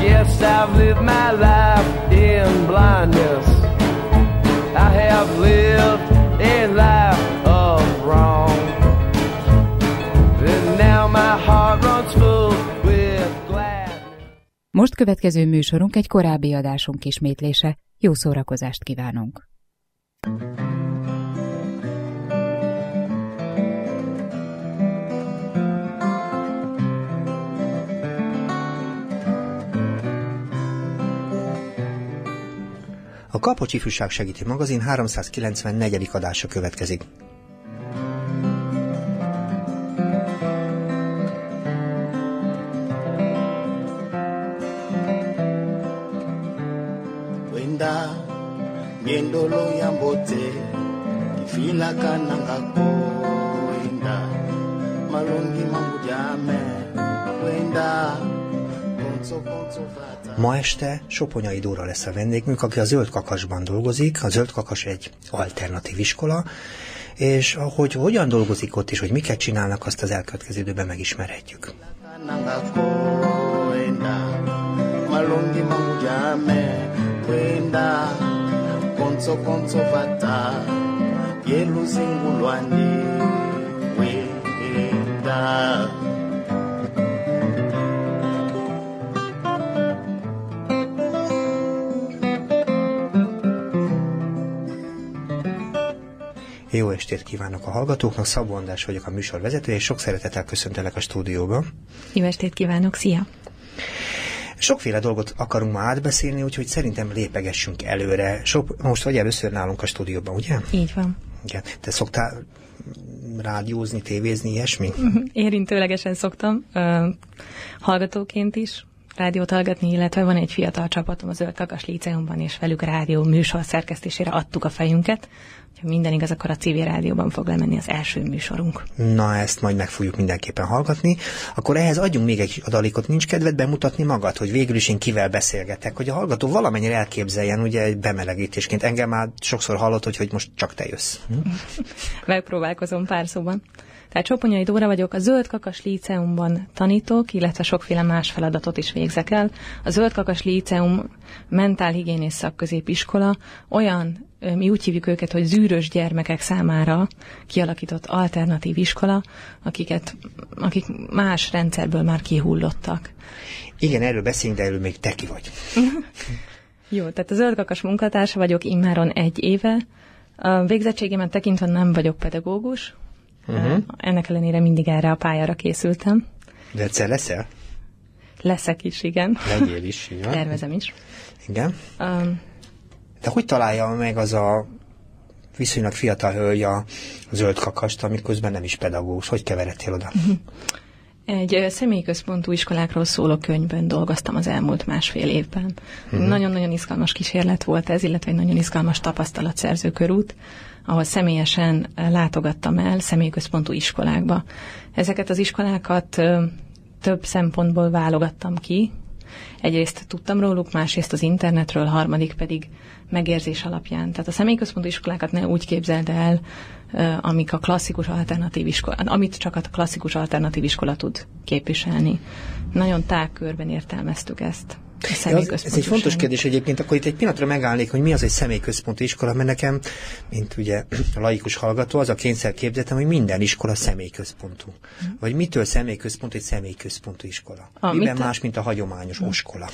Yes, I've lived my life in blindness. I have lived a life of wrong. And now my heart runs full with gladness. Most következő műsorunk egy korábbi adásunk ismétlése. Jó szórakozást kívánunk! A Kapocs Ifjúság Segítő Magazin 394. adása következik. Wenda miendolo ya mbote kifila kanangako wenda malongi mangu jame wenda. Ma este Soponyai Dóra lesz a vendégünk, aki a Zöld Kakasban dolgozik. A Zöld Kakas egy alternatív iskola, és ahogy hogyan dolgozik ott, és hogy miket csinálnak, azt az elkövetkező időben megismerhetjük. Jó estét kívánok a hallgatóknak, Szabó András vagyok, a műsor vezetője, és sok szeretettel köszöntelek a stúdióban. Jó estét kívánok, szia! Sokféle dolgot akarunk ma átbeszélni, úgyhogy szerintem lépegessünk előre. Most vagy először nálunk a stúdióban, ugye? Így van. Igen. Te szoktál rádiózni, tévézni, ilyesmi? Érintőlegesen szoktam, hallgatóként is rádiót hallgatni, illetve van egy fiatal csapatom a Zöld Kakas Líceumban, és velük rádió műsor szerkesztésére adtuk a fejünket. Ha minden igaz, akkor a civil rádióban fog lemenni az első műsorunk. Na, ezt majd meg fogjuk mindenképpen hallgatni. Akkor ehhez adjunk még egy adalékot. Nincs kedved bemutatni magad, hogy végül is én kivel beszélgetek, hogy a hallgató valamennyire elképzeljen, ugye egy bemelegítésként. Engem már sokszor hallott, hogy most csak te jössz. Megpróbálkozom pár szóban. Tehát Soponyai Dóra vagyok, a Zöld Kakas Líceumban tanítok, illetve sokféle más feladatot is végzek el. A Zöld Kakas Líceum mentálhigiénész szakközépiskola olyan, mi úgy hívjuk őket, hogy zűrös gyermekek számára kialakított alternatív iskola, akik más rendszerből már kihullottak. Igen, erről beszéljünk, de erről még te ki vagy. Jó, tehát a Zöld Kakas munkatársa vagyok immáron 1 éve. A végzettségemet tekintve nem vagyok pedagógus. Ennek ellenére mindig erre a pályára készültem. De egyszer leszel? Leszek is, igen. Legyél is, igen. Tervezem is. Igen. De hogy találja meg az a viszonylag fiatal hölgy a Zöld Kakast, amit közben nem is pedagógus? Hogy keveredtél oda? Egy személyközpontú iskolákról szóló könyvben dolgoztam az elmúlt 1,5 évben. Nagyon-nagyon izgalmas kísérlet volt ez, illetve egy nagyon izgalmas tapasztalatszerző körút, ahol személyesen látogattam el személyközpontú iskolákba. Ezeket az iskolákat több szempontból válogattam ki. Egyrészt tudtam róluk, másrészt az internetről, harmadik pedig megérzés alapján. Tehát a személyközpontú iskolákat ne úgy képzeld el, amit csak a klasszikus alternatív iskola tud képviselni. Nagyon tágkörben értelmeztük ezt. Ez egy fontos kérdés egyébként, akkor itt egy pillanatra megállnék, hogy mi az egy személyközpontú iskola, mert nekem, mint ugye a laikus hallgató, az a kényszerképzetem, hogy minden iskola személyközpontú. Vagy mitől személyközpontú egy személyközpontú iskola? Miben más, mint a hagyományos oskola?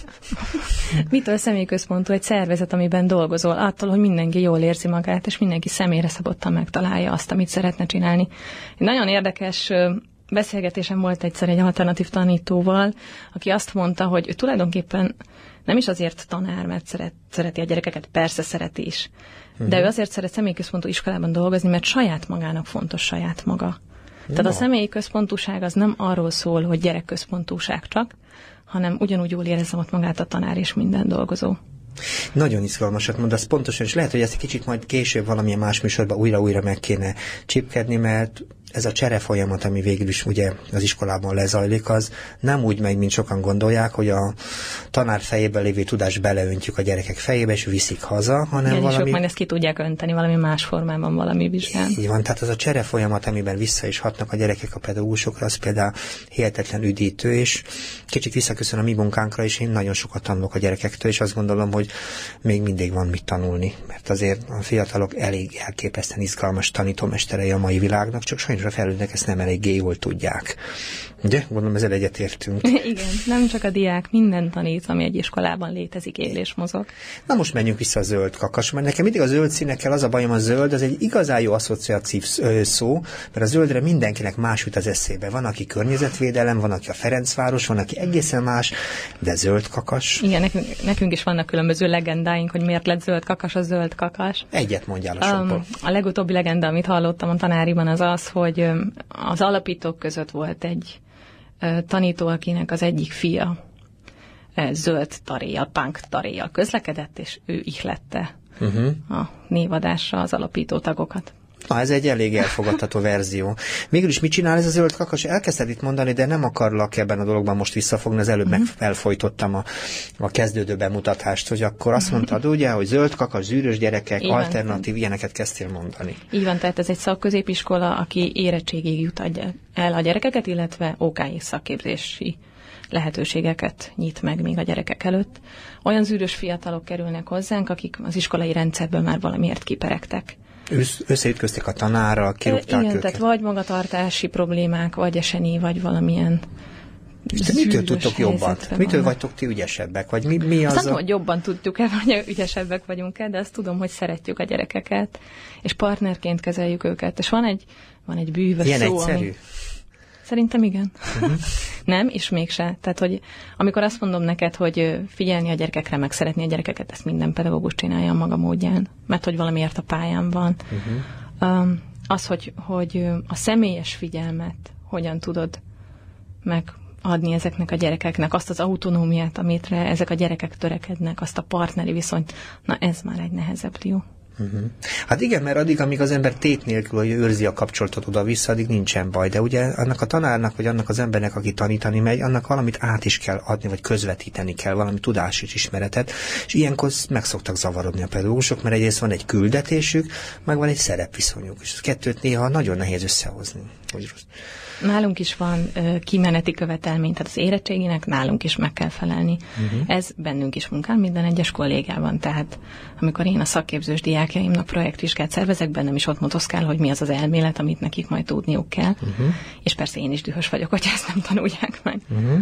Mitől személyközpontú egy szervezet, amiben dolgozol? Attól, hogy mindenki jól érzi magát, és mindenki személyre szabottan megtalálja azt, amit szeretne csinálni. Egy nagyon érdekes beszélgetésem volt egyszer egy alternatív tanítóval, aki azt mondta, hogy ő tulajdonképpen nem is azért tanár, mert szereti a gyerekeket, persze szereti is, de ő azért szeret személyközpontú iskolában dolgozni, mert saját magának fontos saját maga. Tehát a személyközpontúság az nem arról szól, hogy gyerekközpontúság csak, hanem ugyanúgy jól érezzem ott magát a tanár és minden dolgozó. Nagyon izgalmasat mondasz, pontosan, és lehet, hogy ezt egy kicsit majd később valamilyen más műsorban újra meg kéne csipkedni, mert ez a csere folyamat, ami végül is ugye az iskolában lezajlik, az nem úgy megy, mint sokan gondolják, hogy a tanár fejében lévő tudást beleöntjük a gyerekek fejébe, és viszik haza, hanem igen, valami... és majd ezt ki tudják önteni valami más formában, valami vizsgán. Így van, tehát az a csere folyamat, amiben vissza is hatnak a gyerekek a pedagógusokra, az például hihetetlen üdítő, és kicsit visszaköszön a mi munkánkra, és én nagyon sokat tanulok a gyerekektől, és azt gondolom, hogy még mindig van mit tanulni, mert azért a fiatalok elég elképesztően izgalmas tanítómesterei a mai világnak, csak sajnos a felnőttek ezt nem eléggé jól tudják. Ugye? Gondolom, ezzel egyetértünk. Igen, nem csak a diák, minden tanít, ami egy iskolában létezik, él és mozog. Na most menjünk vissza a zöld kakas, mert nekem mindig a zöld színekkel az a bajom, a zöld az egy igazán jó asszociatív szó, mert a zöldre mindenkinek más jut az eszébe. Van, aki környezetvédelem, van, aki a Ferencváros, van, aki egészen más, de zöld kakas. Igen, nekünk is vannak különböző legendáink, hogy miért lett zöld kakas a zöld kakas. Egyet mondjál a sorból. A legutóbbi legenda, amit hallottam a tanáriban, az az, hogy az alapítók között volt egy tanító, akinek az egyik fia zöld taréjjal, punk taréjjal közlekedett, és ő ihlette a névadásra az alapító tagokat. Na, ez egy elég elfogadható verzió. Mégis mit csinál ez a zöld kakas? Elkezdted itt mondani, de nem akarlak ebben a dologban most visszafogni, az előbb meg elfojtottam a kezdődő bemutatást, hogy akkor azt mondtad, ugye, hogy zöld kakas, zűrös gyerekek, így alternatív, ilyeneket kezdtél mondani. Így van, tehát ez egy szakközépiskola, aki érettségig jut el a gyerekeket, illetve OK-i szakképzési lehetőségeket nyit meg még a gyerekek előtt. Olyan zűrös fiatalok kerülnek hozzánk, akik az iskolai rendszerből már valamiért kiperegtek. Összeütköztek a tanárral, kirúgták igen, őket. tehát vagy magatartási problémák, vagy eseni, vagy valamilyen de mitől tudtok jobban? Mitől vagytok ti ügyesebbek? Vagy mi az? Azt nem, hogy jobban tudjuk-e, vagy ügyesebbek vagyunk-e, de azt tudom, hogy szeretjük a gyerekeket, és partnerként kezeljük őket. És van egy bűvös ilyen szó, egyszerű? Ami... Szerintem igen. Nem, és mégse. Tehát, hogy amikor azt mondom neked, hogy figyelni a gyerekekre, meg szeretni a gyerekeket, ezt minden pedagógus csinálja a maga módján, mert hogy valamiért a pályán van. Az, hogy a személyes figyelmet hogyan tudod megadni ezeknek a gyerekeknek, azt az autonómiát, amitre ezek a gyerekek törekednek, azt a partneri viszonyt, na ez már egy nehezebb dió. Hát igen, mert addig, amíg az ember tét nélkül, hogy őrzi a kapcsolatot oda-vissza, addig nincsen baj. De ugye annak a tanárnak, vagy annak az embernek, aki tanítani megy, annak valamit át is kell adni, vagy közvetíteni kell, valami tudás és ismeretet. És ilyenkor meg szoktak zavarodni a pedagógusok, mert egyrészt van egy küldetésük, meg van egy szerepviszonyuk. És a kettőt néha nagyon nehéz összehozni. Nálunk is van kimeneti követelmény, tehát az érettséginek nálunk is meg kell felelni. Ez bennünk is munkál, minden egyes kollégában. Tehát amikor én a szakképzős diákjaimnak projektvizsgát szervezek, bennem is ott motoszkál, hogy mi az az elmélet, amit nekik majd tudniuk kell. És persze én is dühös vagyok, hogy ezt nem tanulják meg.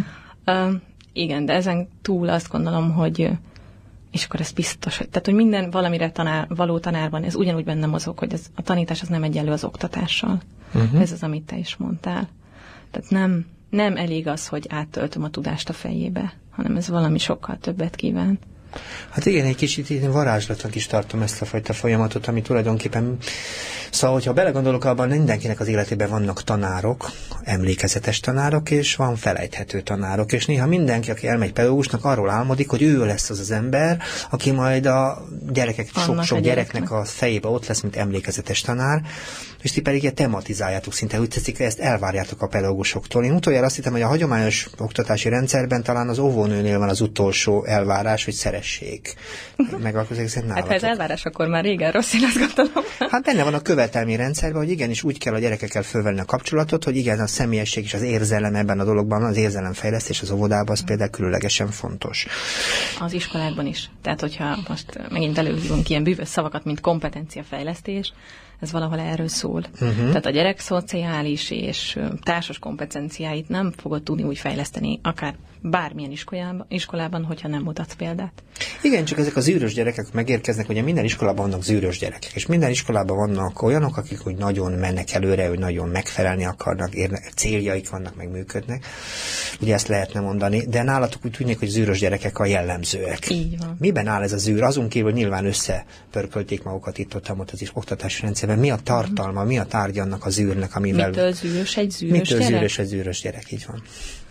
Igen, de ezen túl azt gondolom, hogy és akkor ez biztos, tehát, hogy minden valamire való tanárban, ez ugyanúgy benne mozog, hogy a tanítás az nem egyenlő az oktatással. Ez az, amit te is mondtál. Tehát nem elég az, hogy áttöltöm a tudást a fejébe, hanem ez valami sokkal többet kíván. Hát igen, egy kicsit én varázslatnak is tartom ezt a fajta folyamatot, ami tulajdonképpen... Szóval, hogyha belegondolok, abban mindenkinek az életében vannak tanárok, emlékezetes tanárok, és van felejthető tanárok, és néha mindenki, aki elmegy pedagógusnak, arról álmodik, hogy ő lesz az az ember, aki majd a gyerekek, sok gyereknek a fejébe ott lesz, mint emlékezetes tanár, és ti pedig ilyen tematizáljátok szinte, úgy tetszik, ezt elvárjátok a pedagógusoktól. Én utoljára azt hittem, hogy a hagyományos oktatási rendszerben talán az óvónőnél van az utolsó elvárás, hogy szeressék. Meg akkor nálatok. Hát ha ez elvárás, akkor már régen rossz, én azt gondolom. Hát benne van a követelmény rendszerben, hogy igenis úgy kell a gyerekekkel fölvenni a kapcsolatot, hogy igen, a személyesség és az érzelem ebben a dologban, az érzelemfejlesztés az óvodában, az például különlegesen fontos. Az iskolákban is. Tehát, hogyha most megint előhívunk ilyen bűvös szavakat, mint kompetenciafejlesztés, ez valahol erről szól. Tehát a gyerek szociális és társas kompetenciáit nem fogod tudni úgy fejleszteni, akár bármilyen iskolában, hogyha nem mutatsz példát. Igen, csak ezek a zűrös gyerekek megérkeznek, ugye minden iskolában vannak zűrös gyerekek, és minden iskolában vannak olyanok, akik úgy nagyon mennek előre, hogy nagyon megfelelni akarnak, céljaik vannak, meg működnek. Ugye ezt lehetne mondani, de nálatok úgy tűnik, hogy zűrös gyerekek a jellemzőek. Így van. Miben áll ez a zűr? Azon kívül nyilván összepörkölték magukat itt ott az oktatási rendszerben. Mi a tartalma, mi a tárgy annak a zűrnek, amivel... Mitől zűrös egy zűrös gyerek? Mitől zűrös egy zűrös gyerek, így van.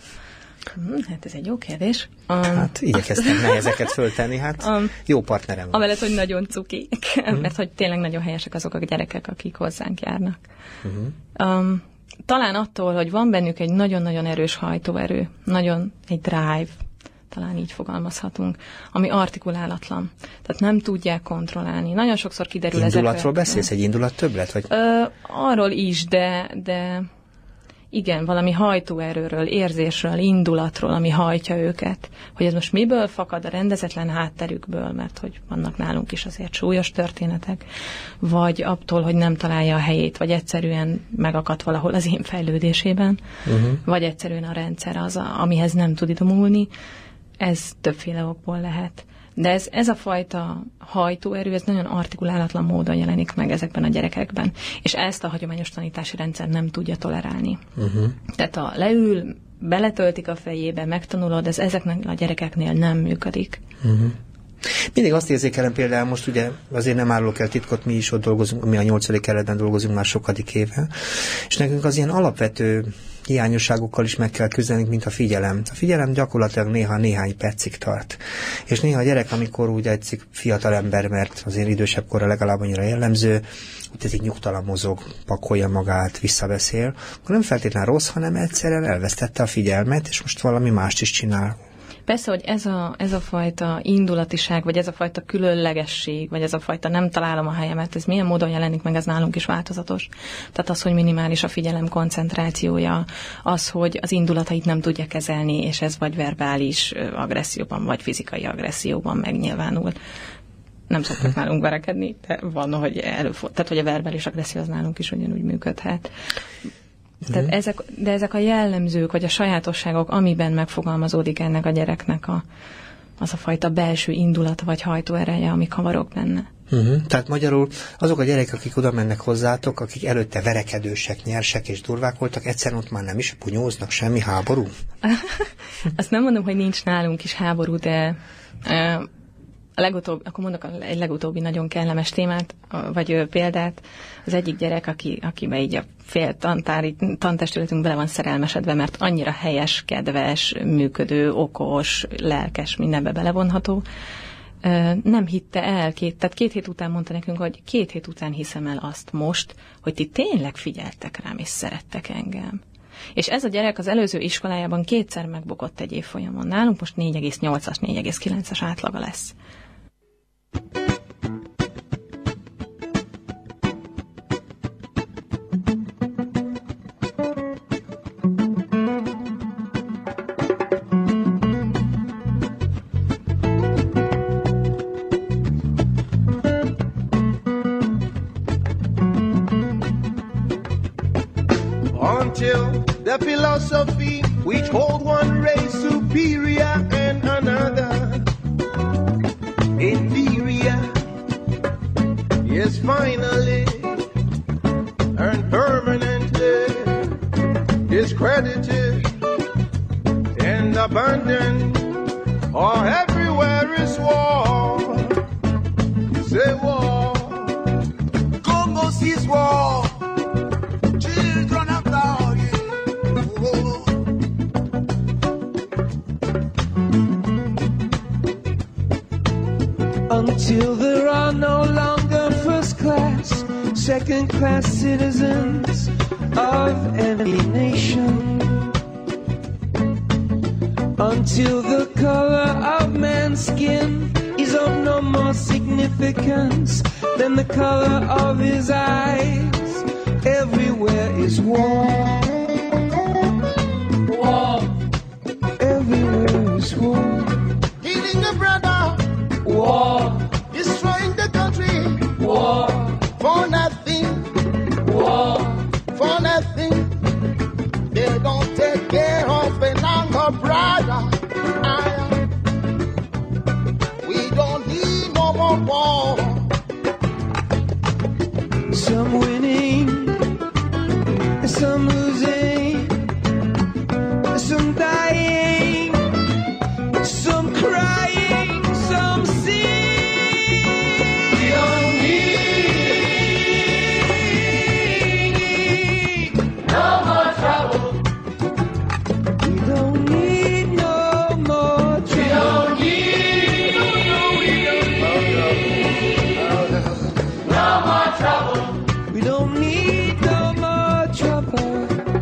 Hát ez egy jó kérdés. Hát igyekeztem nehezeket föltenni, hát jó partnerem van. Amellett, hogy nagyon cukik, mert hogy tényleg nagyon helyesek azok a gyerekek, akik hozzánk járnak. talán attól, hogy van bennük egy nagyon-nagyon erős hajtóerő, nagyon egy drive, talán így fogalmazhatunk, ami artikulálatlan. Tehát nem tudják kontrollálni. Nagyon sokszor kiderül ezekről. Indulatról beszélsz? Egy indulat többlet? Vagy? Arról is, de igen, valami hajtóerőről, érzésről, indulatról, ami hajtja őket. Hogy ez most miből fakad, a rendezetlen hátterükből, mert hogy vannak nálunk is azért súlyos történetek, vagy attól, hogy nem találja a helyét, vagy egyszerűen megakadt valahol az én fejlődésében, vagy egyszerűen a rendszer az, amihez nem tud idomulni. Ez többféle okból lehet. De ez a fajta hajtóerő, ez nagyon artikulálatlan módon jelenik meg ezekben a gyerekekben. És ezt a hagyományos tanítási rendszer nem tudja tolerálni. Tehát a leül, beletöltik a fejébe, megtanulod, ez ezeknek a gyerekeknél nem működik. Mindig azt érzékelem például, most ugye azért nem árulok el titkot, mi is ott dolgozunk, mi a 8. kerületben dolgozunk már sokadik éve, és nekünk az ilyen alapvető hiányosságokkal is meg kell küzdenünk, mint a figyelem. A figyelem gyakorlatilag néha néhány percig tart. És néha a gyerek, amikor úgy egy fiatal ember, mert azért idősebb korra legalább annyira jellemző, úgy ez így nyugtalan mozog, pakolja magát, visszabeszél, akkor nem feltétlenül rossz, hanem egyszerűen elvesztette a figyelmet, és most valami mást is csinál. Persze, hogy ez a fajta indulatiság, vagy ez a fajta különlegesség, vagy ez a fajta nem találom a helyemet, ez milyen módon jelenik meg, ez nálunk is változatos. Tehát az, hogy minimális a figyelem koncentrációja, az, hogy az indulatait nem tudja kezelni, és ez vagy verbális agresszióban, vagy fizikai agresszióban megnyilvánul. Nem szoktak nálunk verekedni, de van, hogy tehát, hogy a verbális agresszió az nálunk is ugyanúgy működhet. Tehát ezek a jellemzők, vagy a sajátosságok, amiben megfogalmazódik ennek a gyereknek az a fajta belső indulat, vagy hajtóereje, ami kavarog benne. Tehát magyarul azok a gyerekek, akik oda mennek hozzátok, akik előtte verekedősek, nyersek és durvák voltak, egyszerűen ott már nem is punyóznak, semmi háború? Azt nem mondom, hogy nincs nálunk is háború, de akkor mondok egy legutóbbi nagyon kellemes témát, vagy példát. Az egyik gyerek, akiben így a fél tantestületünk bele van szerelmesedve, mert annyira helyes, kedves, működő, okos, lelkes, mindenbe belevonható, nem hitte el, tehát 2 hét után mondta nekünk, hogy 2 hét után hiszem el azt most, hogy ti tényleg figyeltek rám, és szerettek engem. És ez a gyerek az előző iskolájában 2-szer megbukott egy évfolyamon. Nálunk most 4,8-as, 4,9-as átlaga lesz. Until the philosophy which hold one race superior and another inferior is finally and permanently discredited and abandoned, or everywhere is war. You say war, Congo sees war. Until there are no longer first class, second class citizens of any nation. Until the color of man's skin is of no more significance than the color of his eyes. Everywhere is war. War. Everywhere is war. Killing the brother. War. Destroying the country. War. For nothing. War. For nothing. They don't take care of an younger brother. We don't need no more war. Some winning, some losing, some dying, some crying, some singing. We don't need no more trouble. We don't need no more trouble. We don't need no more trouble. We don't need no more trouble.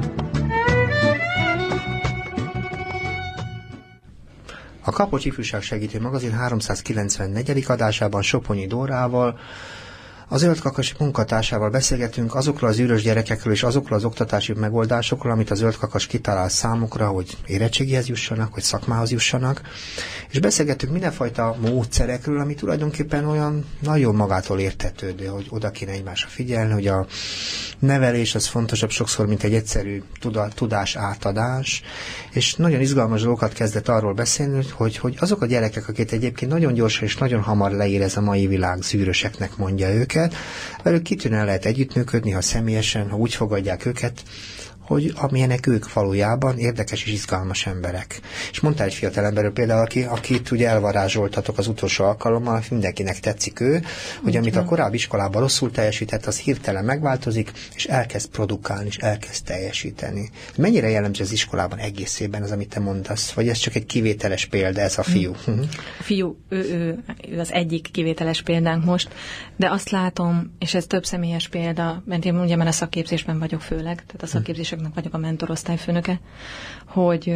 A Kapocs Ifjúság Segítő Magazin 394. adásában Soponyi Dórával, a Zöld Kakas munkatársával beszélgetünk azokról az űrös gyerekekről és azokról az oktatási megoldásokról, amit a Zöld Kakas kitalál számukra, hogy érettségihez jussanak, hogy szakmához jussanak, és beszélgetünk mindenfajta módszerekről, ami tulajdonképpen olyan nagyon magától értetődő, hogy oda kéne egymásra figyelni, hogy a nevelés az fontosabb sokszor, mint egy egyszerű tudás átadás, és nagyon izgalmas dolgokat kezdett arról beszélni, hogy azok a gyerekek, akik egyébként nagyon gyorsan és nagyon hamar leérez a mai világ, zűröseknek mondja őket, velük kitűnően lehet együttműködni, ha személyesen, ha úgy fogadják őket, hogy amilyenek ők valójában érdekes és izgalmas emberek. És mondtál egy fiatal emberről például, akit ugye elvarázsoltatok az utolsó alkalommal, mindenkinek tetszik ő, hogy amit a korábbi iskolában rosszul teljesített, az hirtelen megváltozik, és elkezd produkálni, és elkezd teljesíteni. Mennyire jellemző az iskolában egészében az, amit te mondasz? Vagy ez csak egy kivételes példa, ez a fiú? A fiú, ő az egyik kivételes példánk most, de azt látom, és ez több személyes példa, mert én ugye már a szakképzésben vagyok főleg, tehát a szakképzéseknek vagyok a mentorosztályfőnöke, hogy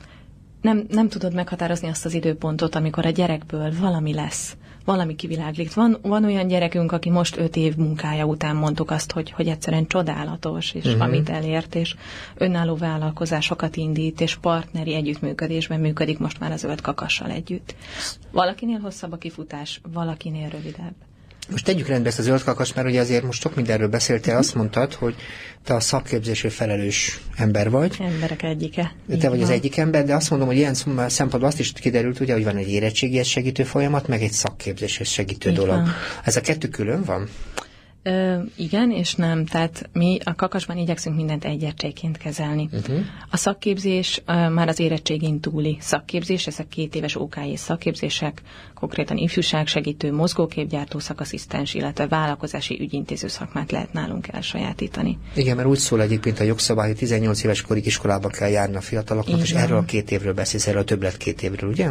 nem tudod meghatározni azt az időpontot, amikor a gyerekből valami lesz, valami kiviláglik. Van olyan gyerekünk, aki most 5 év munkája után mondtuk azt, hogy egyszerűen csodálatos, és amit elért, és önálló vállalkozásokat indít, és partneri együttműködésben működik most már a Zöld Kakassal együtt. Valakinél hosszabb a kifutás, valakinél rövidebb. Most tegyük rendbe ezt a Zöld Kakas, mert ugye azért most sok mindenről beszéltél, azt mondtad, hogy te a szakképzésről felelős ember vagy. Emberek egyike. Te vagy az egyik ember, de azt mondom, hogy ilyen szempontból azt is kiderült, ugye, hogy van egy érettségihez segítő folyamat, meg egy szakképzéshez segítő dolog. Van. Ez a kettő külön van? Igen és nem. Tehát mi a Kakasban igyekszünk mindent egyértségként kezelni. A szakképzés már az érettségén túli szakképzés, ezek 2 éves OKJ szakképzések, konkrétan ifjúság segítő, mozgóképgyártó szakasszisztens, illetve vállalkozási ügyintéző szakmát lehet nálunk elsajátítani. Igen, mert úgy szól egyébként a jogszabály, hogy 18 éves korig iskolába kell járni a fiataloknak, és erről a 2 évről beszélsz, erről a többlet 2 évről, ugye?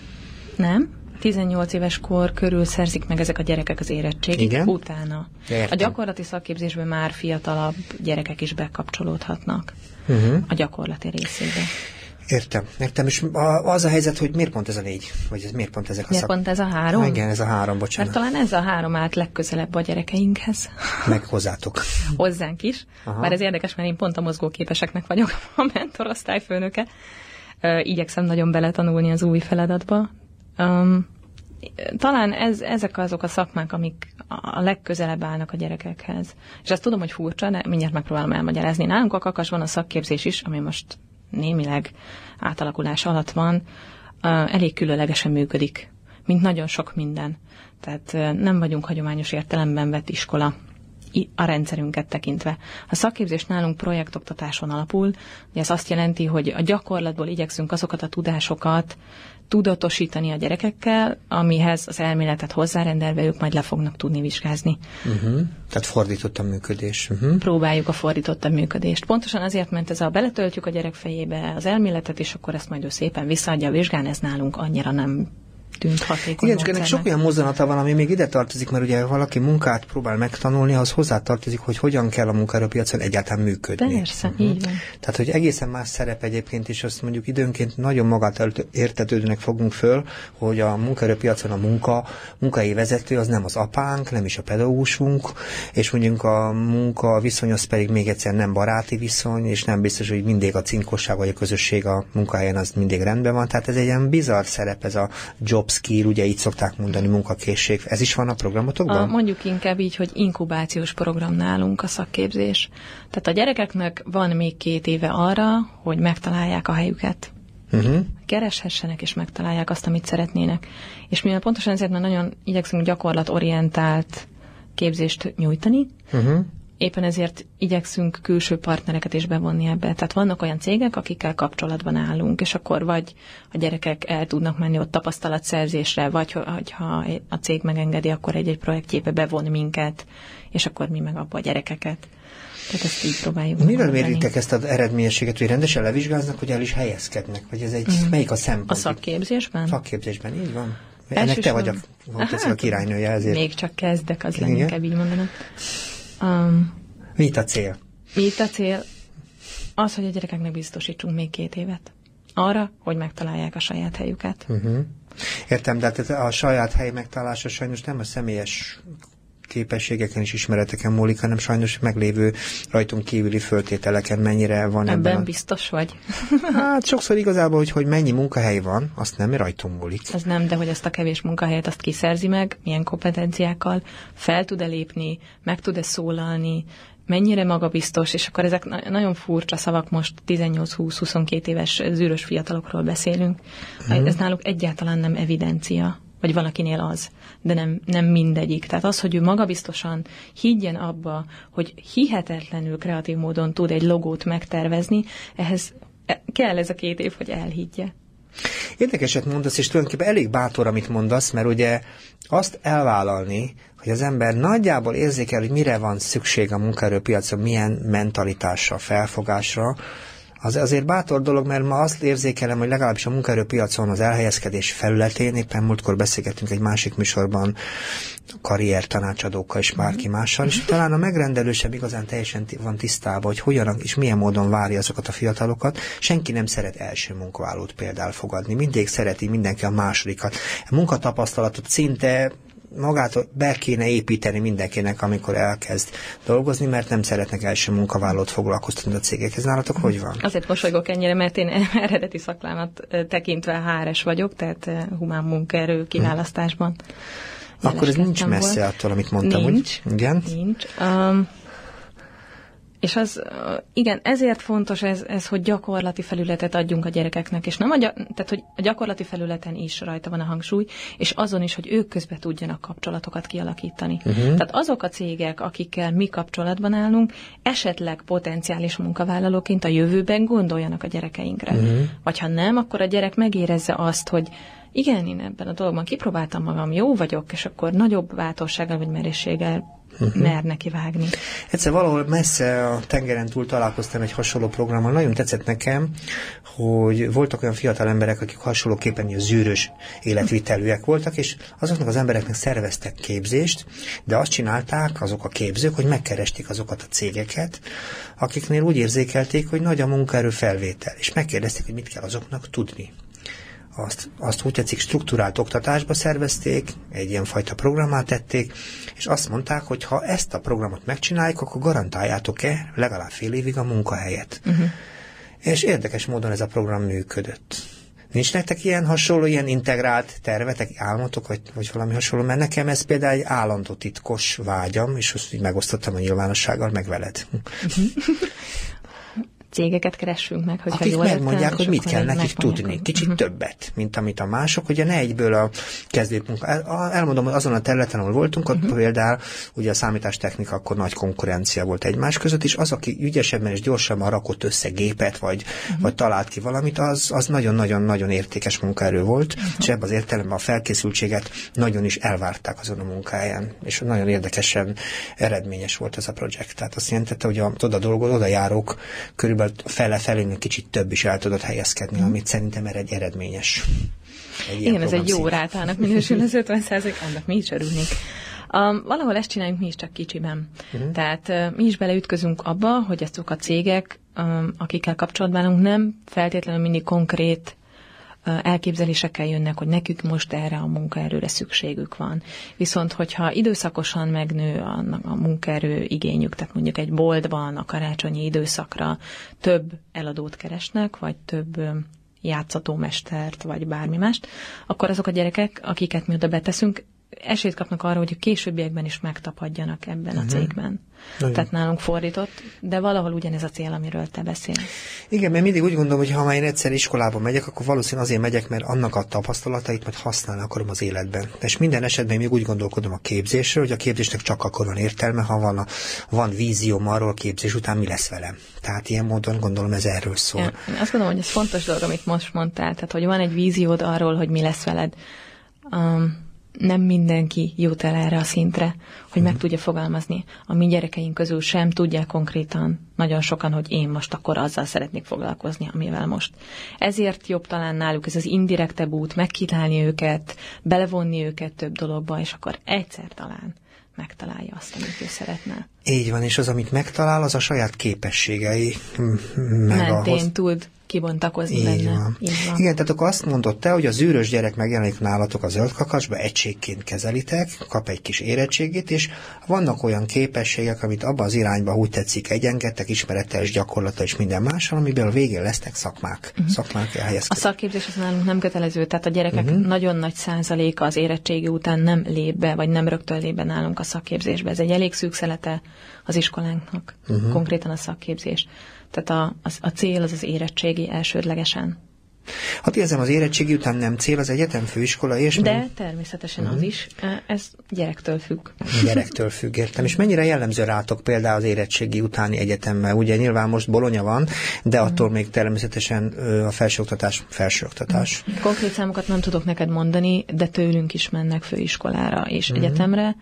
Nem. 18 éves kor körül szerzik meg ezek a gyerekek az érettségit, utána. A gyakorlati szakképzésben már fiatalabb gyerekek is bekapcsolódhatnak a gyakorlati részébe. Értem. És az a helyzet, hogy miért pont ez a 4? Vagy ez miért pont ezek a miért pont ez a 3? Igen, ez a 3, bocsánat. Mert talán ez a 3 állt legközelebb a gyerekeinkhez. Meg hozzátok. Hozzánk is. Bár ez érdekes, mert én pont a mozgóképeseknek vagyok a mentorosztályfőnöke. Igyekszem nagyon beletanulni az új feladatba. Talán ezek azok a szakmák, amik a legközelebb állnak a gyerekekhez. És azt tudom, hogy furcsa, de mindjárt megpróbálom elmagyarázni. Nálunk a Kakasban a szakképzés is, ami most némileg átalakulás alatt van, elég különlegesen működik, mint nagyon sok minden. Tehát nem vagyunk hagyományos értelemben vett iskola a rendszerünket tekintve. A szakképzés nálunk projektoktatáson alapul, ugye ez azt jelenti, hogy a gyakorlatból igyekszünk azokat a tudásokat tudatosítani a gyerekekkel, amihez az elméletet hozzárendelve ők majd le fognak tudni vizsgázni. Tehát fordított a működés. Próbáljuk a fordított a működést. Pontosan azért, mert ez a beletöltjük a gyerek fejébe az elméletet, és akkor ezt majd ő szépen visszaadja a vizsgán, ez nálunk annyira nem tűnt hatékony. Igen, csak ennek sok olyan mozzanata van, ami még ide tartozik, mert ugye valaki munkát próbál megtanulni, az hozzátartozik, hogy hogyan kell a munkaerőpiacon egyáltalán működni. Persze, így van. Tehát, hogy egészen más szerep egyébként is, azt mondjuk időnként nagyon magát értetődőnek fogunk föl, hogy a munkaerőpiacon a munkai vezető az nem az apánk, nem is a pedagógusunk, és mondjuk a munka viszony az pedig még egyszer nem baráti viszony, és nem biztos, hogy mindig a cinkosság vagy a közösség a munkahelyen az mindig rendben van. Tehát ez egy ilyen bizarr szerep, ez a job skill, ugye így szokták mondani, munkakészség. Ez is van a programotokban? Mondjuk inkább így, hogy inkubációs program nálunk a szakképzés. Tehát a gyerekeknek van még 2 éve arra, hogy megtalálják a helyüket. Kereshessenek és megtalálják azt, amit szeretnének. És mivel pontosan ezért már nagyon igyekszünk gyakorlatorientált képzést nyújtani, éppen ezért igyekszünk külső partnereket is bevonni ebbe. Tehát vannak olyan cégek, akikkel kapcsolatban állunk, és akkor vagy a gyerekek el tudnak menni ott tapasztalatszerzésre, vagy ha a cég megengedi, akkor egy projektjébe bevon minket, és akkor mi meg abba a gyerekeket. Tehát ezt így próbáljuk. Miről méritek ezt az eredményességet, hogy rendesen levizsgáznak, hogy el is helyezkednek? Vagy ez melyik a szempont? A szakképzésben? Szakképzésben, így van. Ennek te vagy a királynője ezért. Még csak kezdek, az lenne inkább így mondanak. Mi itt a cél? Mi itt a cél? Az, hogy a gyerekeknek biztosítsunk még 2 évet. arra, hogy megtalálják a saját helyüket. Értem, de hát a saját hely megtalálása sajnos nem a személyes képességeken és ismereteken múlik, hanem sajnos meglévő rajtunk kívüli föltételeken mennyire van ebben biztos vagy? Hát sokszor igazából, hogy mennyi munkahely van, azt nem rajtunk múlik. Ez nem, de hogy azt a kevés munkahelyet azt kiszerzi meg, milyen kompetenciákkal, fel tud-e lépni, meg tud-e szólalni, mennyire magabiztos, és akkor ezek nagyon furcsa szavak, most 18-20-22 éves zűrös fiatalokról beszélünk. Ez náluk egyáltalán nem evidencia, vagy valakinél az, de nem mindegyik. Tehát az, hogy ő magabiztosan higgyen abba, hogy hihetetlenül kreatív módon tud egy logót megtervezni, ehhez kell ez a 2 év, hogy elhiggye. Érdekeset mondasz, és tulajdonképpen elég bátor, amit mondasz, mert ugye azt elvállalni, hogy az ember nagyjából érzékel, hogy mire van szükség a munkaerőpiacon, milyen mentalitásra, felfogásra, az azért bátor dolog, mert ma azt érzékelem, hogy legalábbis a munkaerőpiacon az elhelyezkedés felületén, éppen múltkor beszélgettünk egy másik műsorban karrier tanácsadókkal és bárki mással, és talán a megrendelő sem igazán teljesen van tisztában, hogy hogyan és milyen módon várja azokat a fiatalokat. Senki nem szeret első munkavállalót például fogadni. Mindig szereti mindenki a másodikat. A munkatapasztalatot szinte magától be kéne építeni mindenkinek, amikor elkezd dolgozni, mert nem szeretnek első munkavállalót foglalkoztatni a cégekhez. Nálatok hogy van? Azért mosolygok ennyire, mert én eredeti szakmámat tekintve HR-es vagyok, tehát humán munkaerő kiválasztásban. Akkor ez nincs messze attól, amit mondtam, nincs, hogy igen? Nincs. És az, igen, ezért fontos ez, hogy gyakorlati felületet adjunk a gyerekeknek, és nem tehát, hogy a gyakorlati felületen is rajta van a hangsúly, és azon is, hogy ők közben tudjanak kapcsolatokat kialakítani. Tehát azok a cégek, akikkel mi kapcsolatban állunk, esetleg potenciális munkavállalóként a jövőben gondoljanak a gyerekeinkre. Vagy ha nem, akkor a gyerek megérezze azt, hogy igen, én ebben a dologban kipróbáltam magam, jó vagyok, és akkor nagyobb bátorsággal vagy merészséggel mer neki vágni. Egyszer valahol messze a tengeren túl találkoztam egy hasonló programmal. Nagyon tetszett nekem, hogy voltak olyan fiatal emberek, akik hasonlóképpen zűrös életvitelűek voltak, és azoknak az embereknek szerveztek képzést, de azt csinálták azok a képzők, hogy megkeresték azokat a cégeket, akiknél úgy érzékelték, hogy nagy a munkaerő felvétel, és megkérdezték, hogy mit kell azoknak tudni. Azt úgy tetszik, strukturált oktatásba szervezték, egy ilyen fajta programmá tették, és azt mondták, hogy ha ezt a programot megcsináljuk, akkor garantáljátok-e legalább fél évig a munkahelyet. És érdekes módon ez a program működött. Nincs nektek ilyen hasonló, ilyen integrált tervetek, álmotok, vagy valami hasonló? Mert nekem ez például egy állandó titkos vágyam, és azt így megosztottam a nyilvánossággal, meg veled. Cégeket keressünk meg, hogyha akik jól megmondják, hogy mit kell nekik tudni. Kicsit többet, mint amit a mások. Ugye ne egyből a kezdőmunka. Elmondom, hogy azon a területen, ahol voltunk, ott például ugye a számítástechnika akkor nagy konkurencia volt egymás között, és az, aki ügyesebben és gyorsabban rakott össze gépet, vagy talált ki valamit, az nagyon-nagyon-nagyon értékes munkaerő volt, és ebben az értelemben a felkészültséget nagyon is elvárták azon a munkáján, és nagyon érdekesen eredményes volt ez a projekt. Tehát azt jelentette, hogy oda járók körülbelül fele-felé kicsit több is el tudott helyezkedni, amit szerintem egy eredményes. Igen, ez egy jó rátának minősül az 50%, annak mi is örülnénk. Valahol ezt csináljuk mi is, csak kicsiben. Tehát mi is beleütközünk abba, hogy azok a cégek, akikkel kapcsolatban állunk, nem feltétlenül mindig konkrét elképzelésekkel jönnek, hogy nekük most erre a munkaerőre szükségük van. Viszont, hogyha időszakosan megnő a munkaerő igényük, tehát mondjuk egy boltban a karácsonyi időszakra több eladót keresnek, vagy több játszatómestert, vagy bármi mást, akkor azok a gyerekek, akiket mi oda beteszünk, esélyt kapnak arra, hogy a későbbiekben is megtapadjanak ebben a cégben. Tehát nálunk fordított, de valahol ugyanez a cél, amiről te beszélsz. Igen, mert mindig úgy gondolom, hogy ha már én egyszer iskolába megyek, akkor valószínűleg azért megyek, mert annak a tapasztalatait majd használni akarom az életben. És minden esetben még úgy gondolkodom a képzésről, hogy a képzésnek csak akkor van értelme, ha van vízióm arról a képzés után, mi lesz velem. Tehát ilyen módon gondolom ez erről szól. Ja, én azt gondolom, hogy ez fontos dolog, amit most mondtál, tehát hogy van egy víziód arról, hogy mi lesz veled. Nem mindenki jut el erre a szintre, hogy meg tudja fogalmazni. A mi gyerekeink közül sem tudják konkrétan nagyon sokan, hogy én most akkor azzal szeretnék foglalkozni, amivel most. Ezért jobb talán náluk ez az indirektebb út, megkínálni őket, belevonni őket több dologba, és akkor egyszer talán megtalálja azt, amit ő szeretne. Így van, és az, amit megtalál, az a saját képességei mentén tud kibontakozni benne. Van. Így van. Igen, tehát akkor azt mondod te, hogy a zűrös gyerek megjelenik nálatok a zöld kakasba, egységként kezelitek, kap egy kis érettségét, és vannak olyan képességek, amit abban az irányba úgy tetszik egyengettek, ismerettel és gyakorlata és minden mással, amiből a végén lesznek szakmák. Szakmák elhelyezkednek. A szakképzés az nálunk nem kötelező, tehát a gyerekek nagyon nagy százaléka az érettségi után nem lép be, vagy nem rögtön lép be nálunk a szakképzésbe. Ez egy elég szűk szelete az iskolánknak, konkrétan a szakképzés. Tehát a cél az érettségi elsődlegesen. Hát érzem, az érettségi után nem cél az egyetem, főiskola és... De természetesen az is. Ez gyerektől függ. Gyerektől függ, értem. És mennyire jellemző rátok például az érettségi utáni egyetemmel? Ugye nyilván most Bologna van, de attól még természetesen a felsőoktatás. Konkrét számokat nem tudok neked mondani, de tőlünk is mennek főiskolára és egyetemre.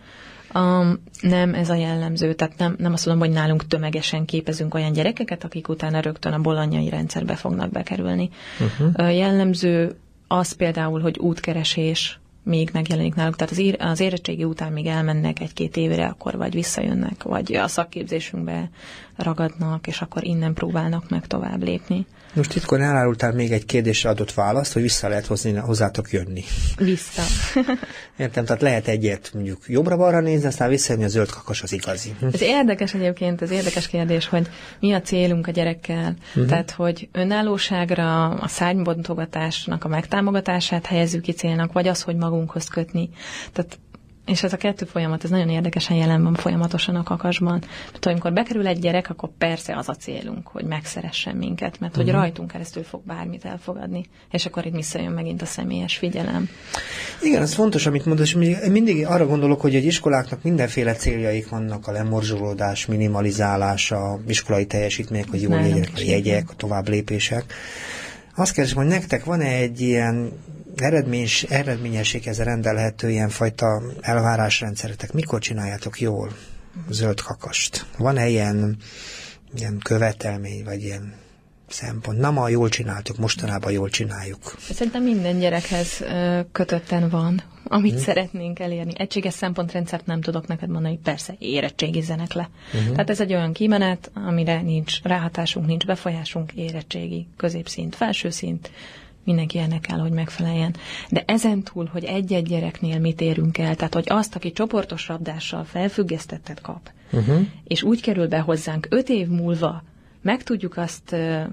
Nem ez a jellemző, tehát nem azt mondom, hogy nálunk tömegesen képezünk olyan gyerekeket, akik utána rögtön a bolonyai rendszerbe fognak bekerülni. Jellemző az például, hogy útkeresés még megjelenik náluk, tehát az érettségi után még elmennek 1-2 évre, akkor vagy visszajönnek, vagy a szakképzésünkbe ragadnak, és akkor innen próbálnak meg tovább lépni. Most titkon elárultál még egy kérdésre adott választ, hogy vissza lehet hozni, hozzátok jönni. Vissza. Értem, tehát lehet egyet mondjuk jobbra-balra nézni, aztán visszajönni, a zöld kakas az igazi. Ez érdekes egyébként, ez érdekes kérdés, hogy mi a célunk a gyerekkel. Tehát, hogy önállóságra, a szárnybontogatásnak a megtámogatását helyezzük ki célnak, vagy az, hogy magunkhoz kötni. Tehát és ez a kettő folyamat, ez nagyon érdekesen jelen van folyamatosan a kakasban. Tehát amikor bekerül egy gyerek, akkor persze az a célunk, hogy megszeressen minket, mert hogy rajtunk keresztül fog bármit elfogadni, és akkor itt visszajön megint a személyes figyelem. Igen, ez fontos, amit mondod, és mindig arra gondolok, hogy egy iskoláknak mindenféle céljaik vannak, a lemorzsolódás, minimalizálása, iskolai teljesítmények, hogy jól legyenek a jegyek, a tovább lépések. Azt kérdezem, hogy nektek van-e egy ilyen eredményesség ezzel rendelhető ilyenfajta elvárásrendszeretek? Mikor csináljátok jól zöld kakast? Van-e ilyen követelmény, vagy ilyen szempont? Na, ma jól csináltuk, mostanában jól csináljuk. Szerintem minden gyerekhez kötötten van, amit szeretnénk elérni. Egységes szempontrendszert nem tudok neked mondani, persze érettségizzenek le. Tehát ez egy olyan kimenet, amire nincs ráhatásunk, nincs befolyásunk, érettségi, középszint, felsőszint, mindenki ennek kell, hogy megfeleljen. De ezen túl, hogy egy-egy gyereknél mit érünk el, tehát hogy azt, aki csoportos rabdással felfüggesztettet kap, és úgy kerül be hozzánk 5 év múlva, meg tudjuk azt,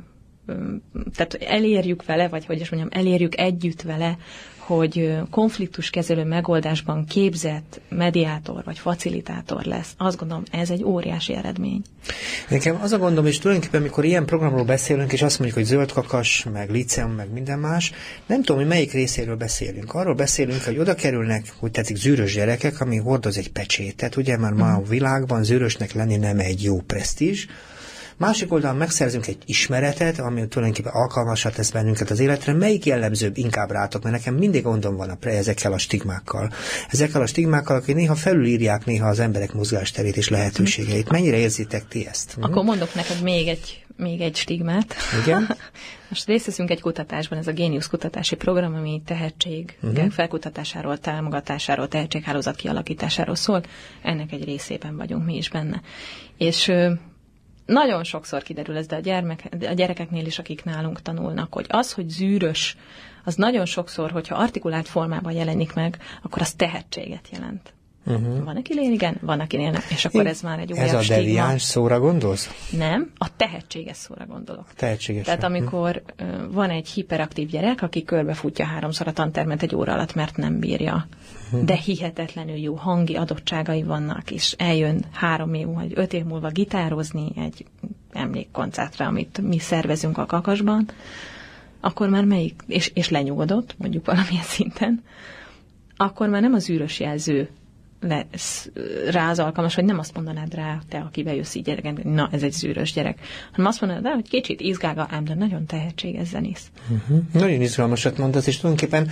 tehát elérjük vele, vagy hogy is mondjam, elérjük együtt vele, hogy konfliktuskezelő megoldásban képzett mediátor vagy facilitátor lesz. Azt gondolom, ez egy óriási eredmény. Nekem az a gondom, és tulajdonképpen, amikor ilyen programról beszélünk, és azt mondjuk, hogy zöld kakas, meg liceum, meg minden más, nem tudom, hogy melyik részéről beszélünk. Arról beszélünk, hogy oda kerülnek, hogy tetszik, zűrös gyerekek, ami hordoz egy pecsétet, ugye, mert ma a világban zűrösnek lenni nem egy jó presztízs. Másik oldalon megszerzünk egy ismeretet, ami tulajdonképpen alkalmasat tesz bennünket az életre. Melyik jellemzőbb inkább rátok? Mert nekem mindig gondom van ezekkel a stigmákkal. Ezekkel a stigmákkal, akik néha felülírják néha az emberek mozgásterét és lehetőségeit. Mennyire érzitek ti ezt? Akkor mondok neked még egy stigmát. Igen? Most részt veszünk egy kutatásban, ez a Géniusz kutatási program, ami tehetségek felkutatásáról, támogatásáról, tehetséghálózat kialakításáról szól. Ennek egy részében vagyunk mi is benne. És nagyon sokszor kiderül ez, de a gyerekeknél is, akik nálunk tanulnak, hogy az, hogy zűrös, az nagyon sokszor, hogyha artikulált formában jelenik meg, akkor az tehetséget jelent. Van, akinél igen, van, akinél nem. És akkor ez már egy újabb stigma. Ez a deviáns szóra gondolsz? Nem, a tehetséges szóra gondolok. Tehetséges. Tehát amikor van egy hiperaktív gyerek, aki körbefutja 3-szor a tantermet egy óra alatt, mert nem bírja. De hihetetlenül jó hangi adottságai vannak, és eljön 3 év vagy 5 év múlva gitározni egy emlékkoncertre, amit mi szervezünk a kakasban, akkor már és lenyugodott, mondjuk valamilyen szinten, akkor már nem az űrös jelző lesz rá az alkalmas, hogy nem azt mondanád rá, te, aki bejössz így gyerek, na, ez egy zűrös gyerek, hanem azt mondanád rá, hogy kicsit izgága, ám de nagyon tehetséges zenész. Nagyon izgalmasat mondasz, és tulajdonképpen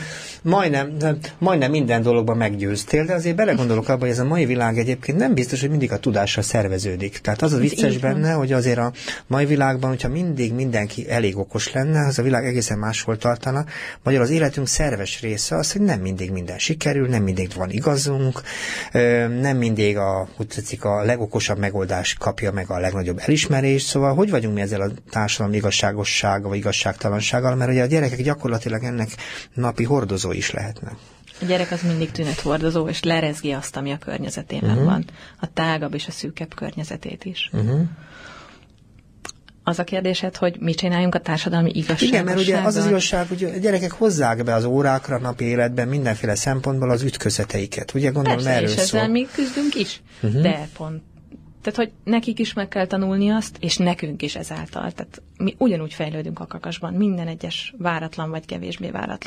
majdnem minden dologban meggyőztél, de azért belegondolok abba, hogy ez a mai világ egyébként nem biztos, hogy mindig a tudással szerveződik. Tehát az a vicces benne, hogy azért a mai világban, hogyha mindig mindenki elég okos lenne, az a világ egészen máshol tartana. Magyarul az életünk szerves része az, hogy nem mindig minden sikerül, nem mindig van igazunk, Nem mindig a legokosabb megoldás kapja meg a legnagyobb elismerést, szóval hogy vagyunk mi ezzel a társadalmi igazságossággal, vagy igazságtalansággal, mert ugye a gyerekek gyakorlatilag ennek napi hordozói is lehetnek. A gyerek az mindig tünethordozó, és lerezgi azt, ami a környezetében van. A tágabb és a szűkebb környezetét is. Az a kérdésed, hogy mit csináljunk a társadalmi igazságossággal? Igen, mert ugye az igazság, hogy a gyerekek hozzák be az órákra, napi életben mindenféle szempontból az ütközeteiket. Ugye gondolom persze, erről és ezzel szól. mi küzdünk is. De pont. Tehát, hogy nekik is meg kell tanulni azt, és nekünk is ezáltal. Tehát mi ugyanúgy fejlődünk a kakasban, minden egyes váratlan vagy kevésbé váratlan